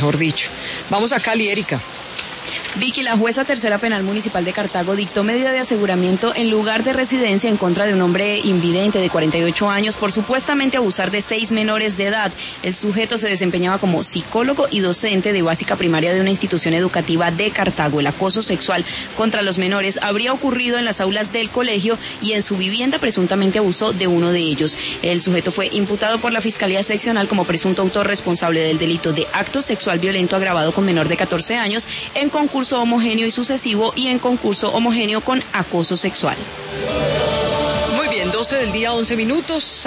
mejor dicho. Vamos a Cali, Erika. Vicky, la jueza tercera penal municipal de Cartago dictó medida de aseguramiento en lugar de residencia en contra de un hombre invidente de 48 años por supuestamente abusar de 6 menores de edad. El sujeto se desempeñaba como psicólogo y docente de básica primaria de una institución educativa de Cartago. El acoso sexual contra los menores habría ocurrido en las aulas del colegio y en su vivienda presuntamente abusó de uno de ellos. El sujeto fue imputado por la Fiscalía Seccional como presunto autor responsable del delito de acto sexual violento agravado con menor de 14 años en concurso homogéneo y sucesivo y en concurso homogéneo con acoso sexual. Muy bien, 12 del día, 11 minutos.